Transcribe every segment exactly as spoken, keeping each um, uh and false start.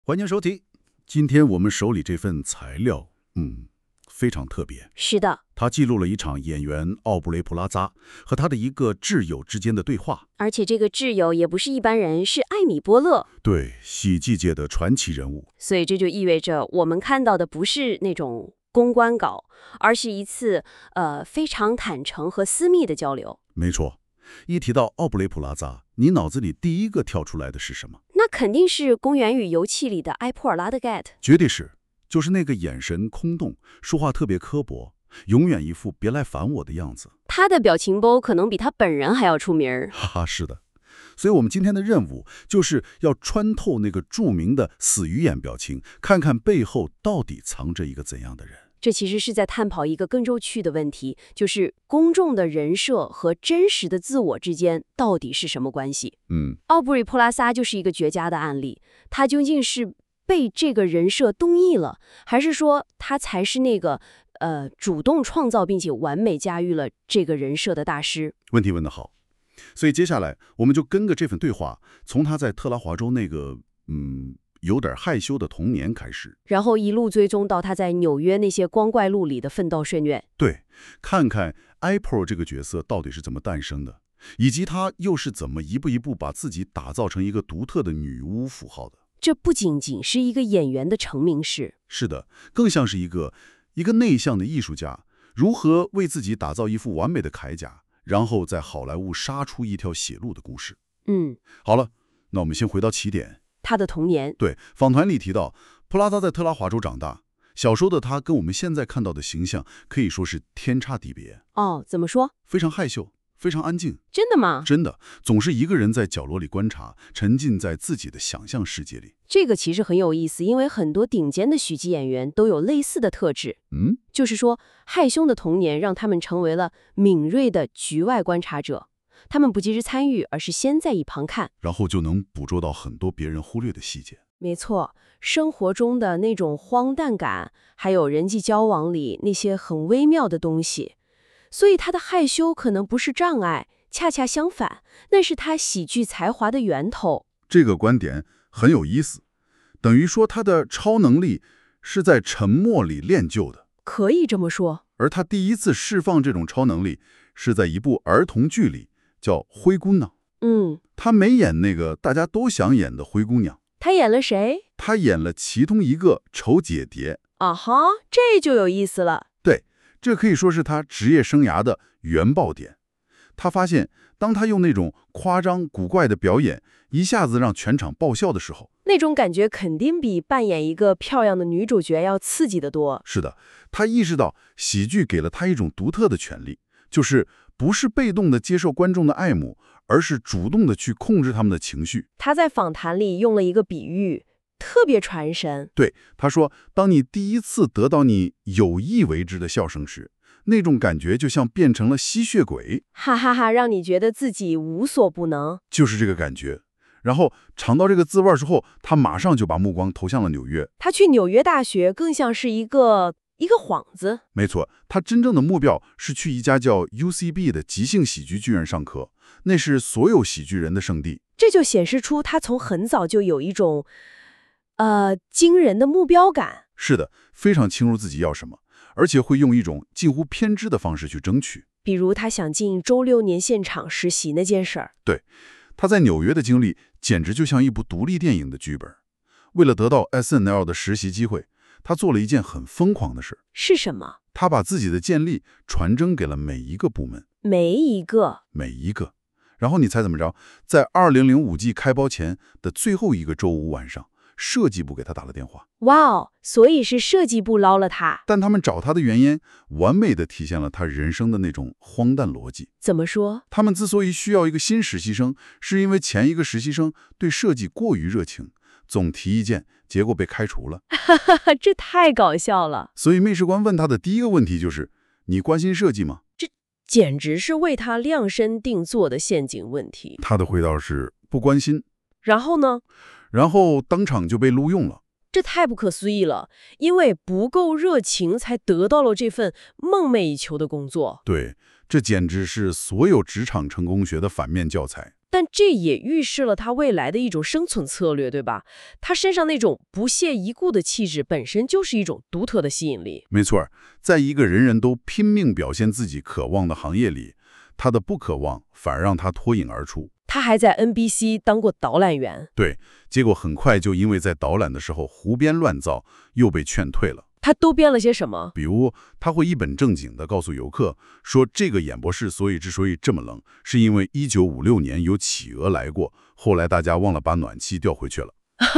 欢迎收听。今天我们手里这份材料，嗯，非常特别。 是的， 它记录了一场演员奥布雷·普拉扎和他的一个挚友之间的对话。 而且这个挚友也不是一般人，是艾米·波勒。 对，喜剧界的传奇人物。 所以这就意味着我们看到的不是那种公关稿，而是一次呃非常坦诚和私密的交流。 没错。一提到奥布雷·普拉扎，你脑子里第一个跳出来的是什么？ 那肯定是《公园与游戏》里的埃普尔拉德盖特。 绝对是，就是那个眼神空洞，说话特别刻薄，永远一副别来烦我的样子。 他的表情包可能比他本人还要出名儿。 哈哈，是的。所以我们今天的任务就是要穿透那个著名的死鱼眼表情，看看背后到底藏着一个怎样的人。 这其实是在探讨一个更有趣的问题，就是公众的人设和真实的自我之间到底是什么关系？ 嗯， 奥布里·普拉萨就是一个绝佳的案例。他究竟是被这个人设动意了，还是说他才是那个呃主动创造并且完美驾驭了这个人设的大师？ 问题问得好。所以接下来我们就跟着这份对话，从他在特拉华州那个嗯有点害羞的童年开始， 然后一路追踪到他在纽约那些光怪陆离的奋斗顺愿。 对，看看 April 这个角色到底是怎么诞生的，以及他又是怎么一步一步把自己打造成一个独特的女巫符号的。 这不仅仅是一个演员的成名史， 是的，更像是一个一个内向的艺术家如何为自己打造一副完美的铠甲，然后在好莱坞杀出一条血路的故事。 嗯， 好了，那我们先回到起点。 他的童年。 对，访谈里提到，普拉扎在特拉华州长大，小时候的他跟我们现在看到的形象可以说是天差地别。 哦，怎么说？ 非常害羞，非常安静。 真的吗？ 真的，总是一个人在角落里观察，沉浸在自己的想象世界里。 这个其实很有意思，因为很多顶尖的喜剧演员都有类似的特质。 嗯， 就是说，害羞的童年让他们成为了敏锐的局外观察者。他们不急着参与，而是先在一旁看， 然后就能捕捉到很多别人忽略的细节。 没错，生活中的那种荒诞感，还有人际交往里那些很微妙的东西。所以他的害羞可能不是障碍，恰恰相反，那是他喜剧才华的源头。 这个观点很有意思，等于说他的超能力是在沉默里练就的。 可以这么说。 而他第一次释放这种超能力，是在一部儿童剧里，叫《灰姑娘》。 嗯， 他没演那个大家都想演的灰姑娘， 他演了谁？ 他演了其中一个丑姐姐。 啊哈，这就有意思了。 对，这可以说是他职业生涯的原爆点。他发现，当他用那种夸张古怪的表演，一下子让全场爆笑的时候， 那种感觉肯定比扮演一个漂亮的女主角要刺激得多。 是的，他意识到喜剧给了他一种独特的权利，就是不是被动的接受观众的爱慕，而是主动的去控制他们的情绪。 他在访谈里用了一个比喻，特别传神。 对，他说，当你第一次得到你有意为之的笑声时，那种感觉就像变成了吸血鬼， 哈哈哈，让你觉得自己无所不能。 就是这个感觉。然后尝到这个滋味之后，他马上就把目光投向了纽约。 他去纽约大学更像是一个一个幌子。 没错，他真正的目标是去一家叫 U C B 的即兴喜剧剧院上课，那是所有喜剧人的圣地。 这就显示出他从很早就有一种呃惊人的目标感。 是的，非常清楚自己要什么，而且会用一种近乎偏执的方式去争取。 比如他想进周六年现场实习那件事儿。 对，他在纽约的经历简直就像一部独立电影的剧本。为了得到 S N L 的实习机会，他做了一件很疯狂的事。 是什么？ 他把自己的简历传真给了每一个部门。 每一个？ 每一个。然后你猜怎么着？在二零零五季开播前的最后一个周五晚上，设计部给他打了电话。 哇哦，所以是设计部捞了他。 但他们找他的原因，完美的体现了他人生的那种荒诞逻辑。 怎么说？ 他们之所以需要一个新实习生，是因为前一个实习生对设计过于热情，总提意见，结果被开除了。 哈哈哈，这太搞笑了。 所以面试官问他的第一个问题就是：你关心设计吗？ 这简直是为他量身定做的陷阱问题。 他的回答是不关心。 然后呢？ 然后当场就被录用了。 这太不可思议了，因为不够热情才得到了这份梦寐以求的工作。 对，这简直是所有职场成功学的反面教材。 但这也预示了他未来的一种生存策略，对吧？他身上那种不屑一顾的气质本身就是一种独特的吸引力。 没错，在一个人人都拼命表现自己渴望的行业里，他的不渴望反而让他脱颖而出。 他还在 N B C 当过导览员， 对，结果很快就因为在导览的时候胡编乱造，又被劝退了。 他都编了些什么？ 比如，他会一本正经地告诉游客说，这个演播室所以之所以这么冷，是因为一九五六年有企鹅来过，后来大家忘了把暖气调回去了。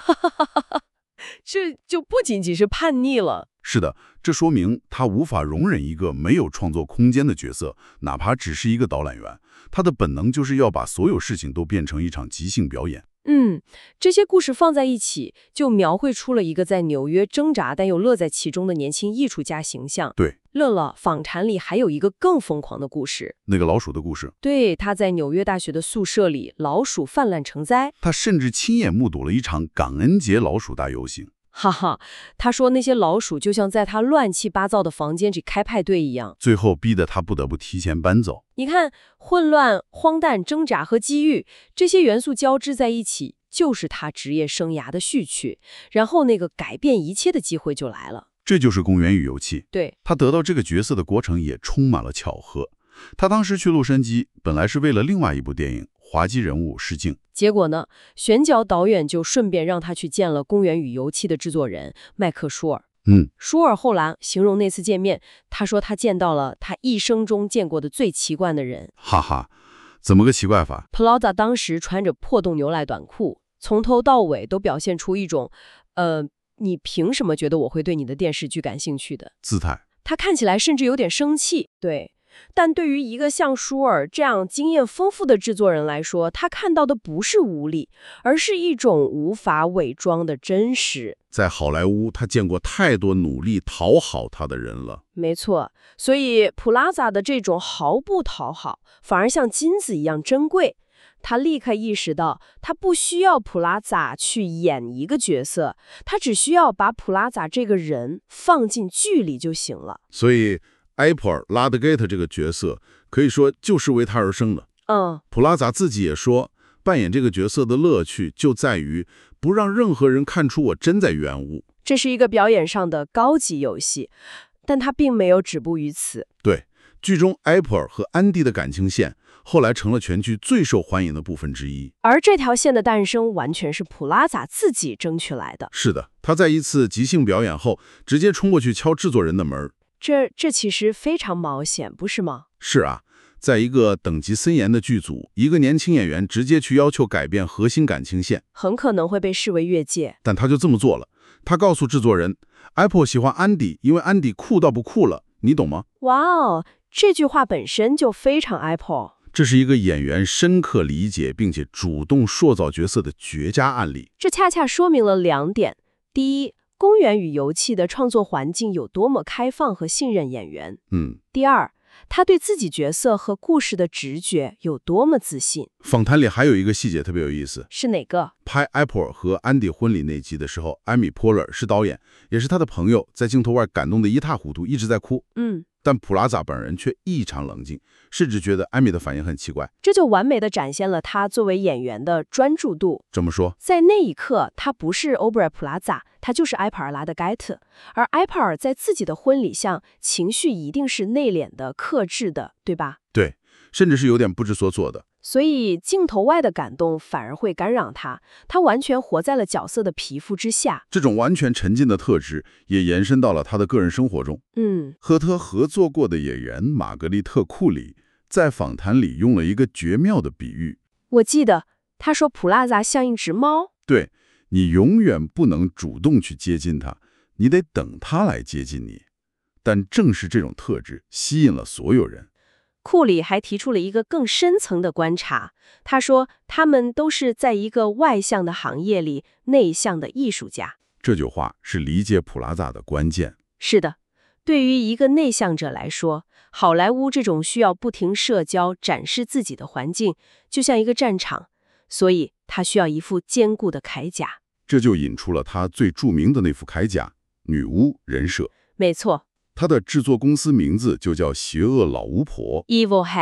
这就不仅仅是叛逆了。 是的，这说明他无法容忍一个没有创作空间的角色，哪怕只是一个导览员。他的本能就是要把所有事情都变成一场即兴表演。 嗯，这些故事放在一起，就描绘出了一个在纽约挣扎但又乐在其中的年轻艺术家形象。 对， 乐乐访谈里还有一个更疯狂的故事， 那个老鼠的故事。 对，他在纽约大学的宿舍里，老鼠泛滥成灾， 他甚至亲眼目睹了一场感恩节老鼠大游行。 哈哈，他说那些老鼠就像在他乱七八糟的房间里开派对一样， 最后逼得他不得不提前搬走。 你看，混乱、荒诞、挣扎和机遇这些元素交织在一起，就是他职业生涯的序曲。然后那个改变一切的机会就来了。 这就是公园与游戏。 对， 他得到这个角色的过程也充满了巧合。他当时去洛杉矶，本来是为了另外一部电影《滑稽人物试镜》， 结果呢，选角导演就顺便让他去见了《公园与油漆》的制作人麦克舒尔。 嗯， 舒尔后来形容那次见面，他说他见到了他一生中见过的最奇怪的人。 哈哈，怎么个奇怪法？ Plaza 当时穿着破洞牛仔短裤，从头到尾都表现出一种，呃，你凭什么觉得我会对你的电视剧感兴趣的姿态。 他看起来甚至有点生气，对。但对于一个像舒尔这样经验丰富的制作人来说，他看到的不是无力，而是一种无法伪装的真实。 在好莱坞，他见过太多努力讨好他的人了。 没错，所以普拉扎的这种毫不讨好，反而像金子一样珍贵。他立刻意识到，他不需要普拉扎去演一个角色，他只需要把普拉扎这个人放进剧里就行了。 所以埃普尔·拉德盖特这个角色可以说就是为他而生的。 嗯， 普拉扎自己也说，扮演这个角色的乐趣就在于不让任何人看出我真在原物。 这是一个表演上的高级游戏，但他并没有止步于此。 对，剧中埃普尔和安迪的感情线后来成了全剧最受欢迎的部分之一。 而这条线的诞生完全是普拉扎自己争取来的。 是的，他在一次即兴表演后，直接冲过去敲制作人的门。 这这其实非常冒险，不是吗？ 是啊，在一个等级森严的剧组，一个年轻演员直接去要求改变核心感情线， 很可能会被视为越界。 但他就这么做了。他告诉制作人，埃普喜欢安迪，因为安迪酷到不酷了，你懂吗？ 哇哦，这句话本身就非常 Apple。 这是一个演员深刻理解并且主动塑造角色的绝佳案例。 这恰恰说明了两点：第一，公园与游戏的创作环境有多么开放和信任演员； 嗯， 第二，他对自己角色和故事的直觉有多么自信。 访谈里还有一个细节特别有意思， 是哪个？ 拍埃普尔和安迪婚礼那集的时候，艾米·波勒是导演，也是他的朋友，在镜头外感动得一塌糊涂，一直在哭。 嗯。 但普拉扎本人却异常冷静，甚至觉得艾米的反应很奇怪。 这就完美地展现了他作为演员的专注度。 怎么说？ 在那一刻，他不是欧布莱普拉扎，他就是埃普尔拉德盖特。而埃普尔在自己的婚礼上，情绪一定是内敛的、克制的，对吧？ 对，甚至是有点不知所措的。 所以镜头外的感动反而会干扰他，他完全活在了角色的皮肤之下。 这种完全沉浸的特质也延伸到了他的个人生活中。 嗯， 和他合作过的演员玛格丽特·库里在访谈里用了一个绝妙的比喻。 我记得他说普拉扎像一只猫。 对，你永远不能主动去接近他，你得等他来接近你。但正是这种特质吸引了所有人。 库里还提出了一个更深层的观察，他说他们都是在一个外向的行业里内向的艺术家。 这句话是理解普拉扎的关键。 是的，对于一个内向者来说，好莱坞这种需要不停社交、展示自己的环境，就像一个战场，所以他需要一副坚固的铠甲。 这就引出了他最著名的那副铠甲——女巫人设。 没错。 他的制作公司名字就叫邪恶老巫婆 Evil Hag，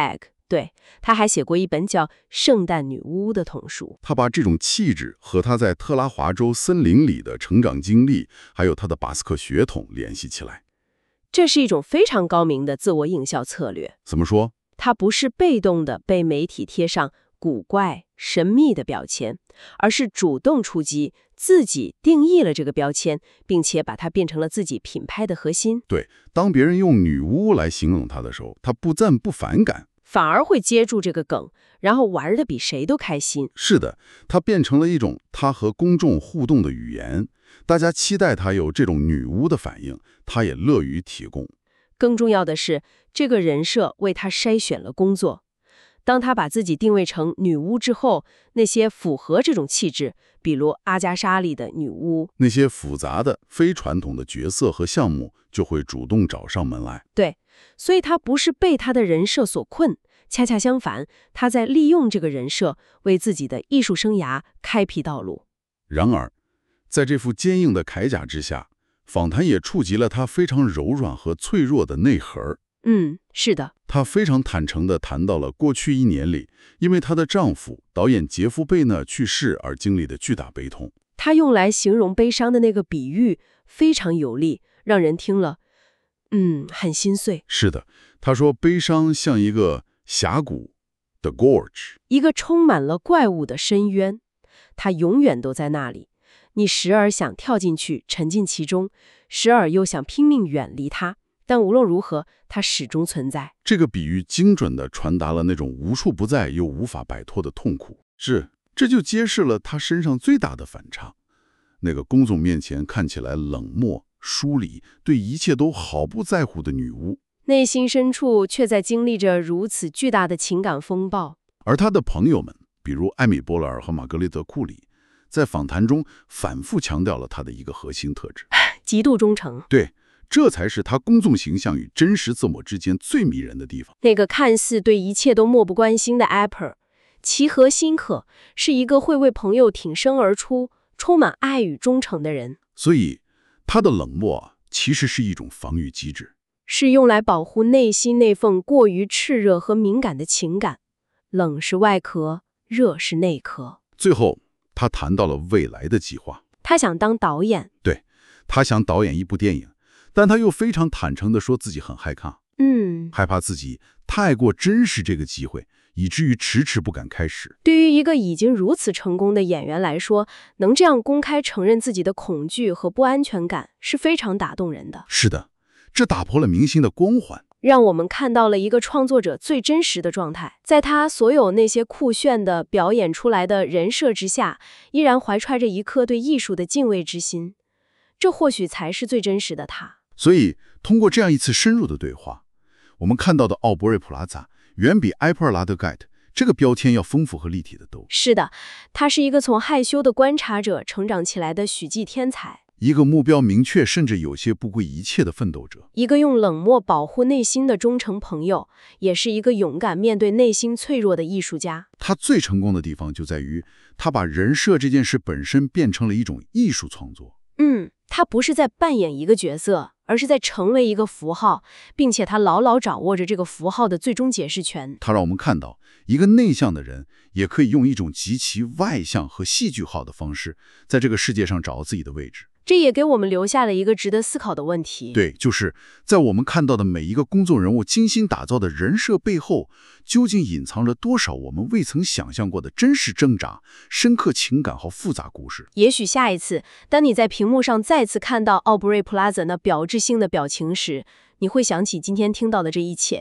对，他还写过一本叫《圣诞女巫》的童书。 他把这种气质和他在特拉华州森林里的成长经历，还有他的巴斯克血统联系起来。 这是一种非常高明的自我映效策略。 怎么说？ 他不是被动的被媒体贴上古怪、神秘的标签，而是主动出击，自己定义了这个标签，并且把它变成了自己品牌的核心。 对，当别人用女巫来形容他的时候，他不赞不反感， 反而会接住这个梗，然后玩得比谁都开心。 是的，它变成了一种他和公众互动的语言。大家期待他有这种女巫的反应，他也乐于提供。 更重要的是，这个人设为他筛选了工作。当他把自己定位成女巫之后，那些符合这种气质，比如阿加莎里的女巫， 那些复杂的、非传统的角色和项目就会主动找上门来。 对，所以他不是被他的人设所困，恰恰相反，他在利用这个人设为自己的艺术生涯开辟道路。 然而，在这副坚硬的铠甲之下，访谈也触及了他非常柔软和脆弱的内核。 嗯，是的。 她非常坦诚地谈到了过去一年里，因为她的丈夫导演杰夫·贝纳去世而经历的巨大悲痛。 她用来形容悲伤的那个比喻非常有力，让人听了，嗯，很心碎。 是的，她说悲伤像一个峡谷 ，the gorge， 一个充满了怪物的深渊，它永远都在那里。你时而想跳进去，沉浸其中，时而又想拼命远离它。但无论如何，它始终存在。 这个比喻精准地传达了那种无处不在又无法摆脱的痛苦。是，这就揭示了他身上最大的反差。那个公众面前看起来冷漠、疏离，对一切都毫不在乎的女巫， 内心深处却在经历着如此巨大的情感风暴。 而他的朋友们，比如艾米·波勒尔和玛格丽特·库里，在访谈中反复强调了他的一个核心特质： 极度忠诚。 对。这才是他公众形象与真实自我之间最迷人的地方。 那个看似对一切都漠不关心的 Apple， 其核心可是一个会为朋友挺身而出、充满爱与忠诚的人。 所以，他的冷漠其实是一种防御机制， 是用来保护内心那份过于炽热和敏感的情感。冷是外壳，热是内壳。 最后，他谈到了未来的计划。 他想当导演。 对，他想导演一部电影。但他又非常坦诚地说自己很害怕， 嗯， 害怕自己太过珍视这个机会，以至于迟迟不敢开始。 对于一个已经如此成功的演员来说，能这样公开承认自己的恐惧和不安全感是非常打动人的。 是的，这打破了明星的光环， 让我们看到了一个创作者最真实的状态，在他所有那些酷炫的表演出来的人设之下，依然怀揣着一颗对艺术的敬畏之心。这或许才是最真实的他。 所以，通过这样一次深入的对话，我们看到的奥伯瑞普拉扎远比埃普尔拉德盖特这个标签要丰富和立体的多。 是的，他是一个从害羞的观察者成长起来的许继天才， 一个目标明确甚至有些不顾一切的奋斗者， 一个用冷漠保护内心的忠诚朋友，也是一个勇敢面对内心脆弱的艺术家。 他最成功的地方就在于，他把人设这件事本身变成了一种艺术创作。 嗯，他不是在扮演一个角色，而是在成为一个符号，并且他牢牢掌握着这个符号的最终解释权。 他让我们看到，一个内向的人也可以用一种极其外向和戏剧化的方式，在这个世界上找到自己的位置。 这也给我们留下了一个值得思考的问题。 对，就是在我们看到的每一个公众人物精心打造的人设背后，究竟隐藏着多少我们未曾想象过的真实挣扎、深刻情感和复杂故事？ 也许下一次，当你在屏幕上再次看到奥布瑞普拉泽那标志性的表情时，你会想起今天听到的这一切。